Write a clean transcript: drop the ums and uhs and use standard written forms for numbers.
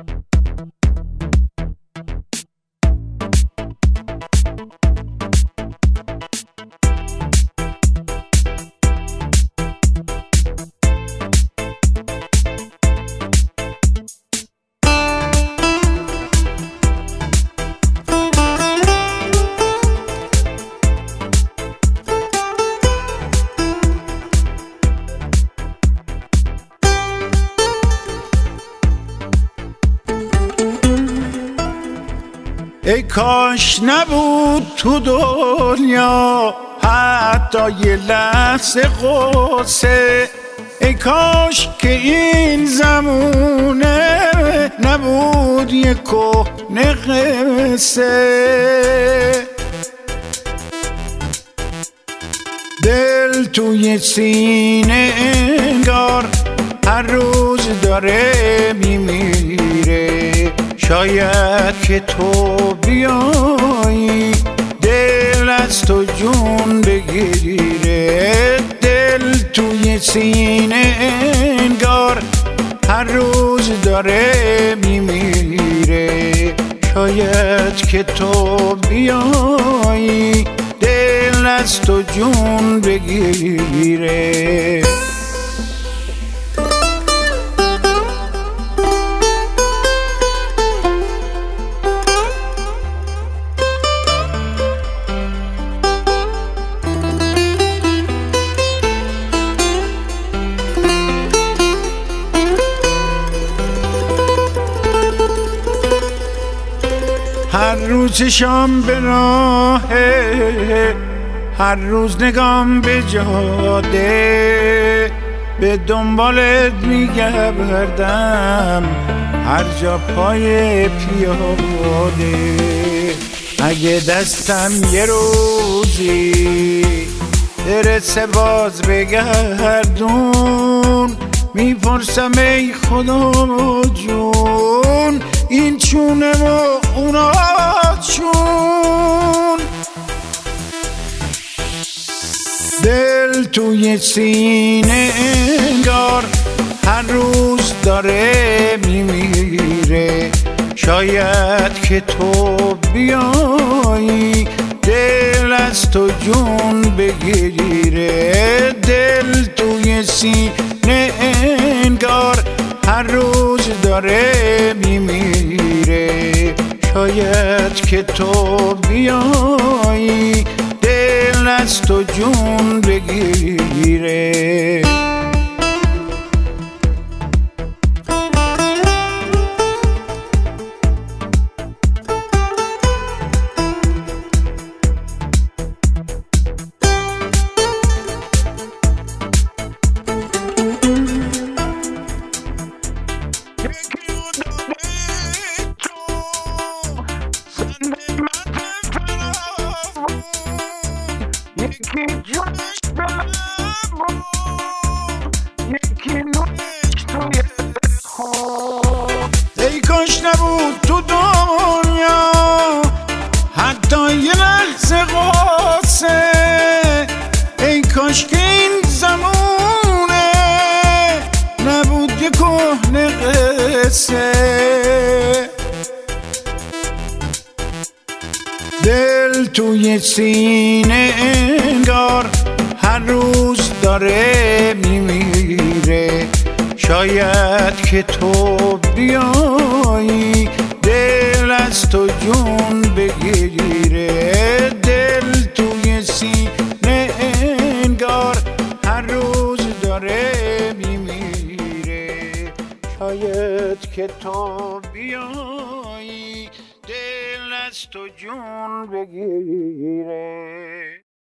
ای کاش نبود تو دنیا حتی یه لحظه غصه، ای کاش که این زمونه نبود یه کهنه قصه. دل توی سینه انگار هر روز داره میمیره، شاید که تو بیایی دل از تو جون بگیره. دل توی سینه انگار هر روز داره میمیره، شاید که تو بیایی دل از تو جون بگیره. هر روز شام به راهه، هر روز نگام به جاده، به دنبالت میگردم هر جا پای پیاده. اگه دستم یه روزی برسه باز بگردون، میپرسم ای خدا جون این چونه و اونا چون. دل توی سینه انگار هر روز داره میمیره، شاید که تو بیایی دل از تو جون بگیره. دل توی سینه انگار هر روز داره میمیره، شاید که تو بیایی دل از تو جون بگیره. یکی جونش بلم یکی نونش توی خود. ای کاش نبود تو دنیا حتی یه لحظه قصه، ای کاش که این زمونه نبود یه کهنه قصه. دل توی سینه انگار هر روز داره میمیره، شاید که تو بیایی دل از تو جون بگیره. دل توی سینه انگار هر روز داره میمیره، شاید که تو بیایی دل از تو جون بگیره.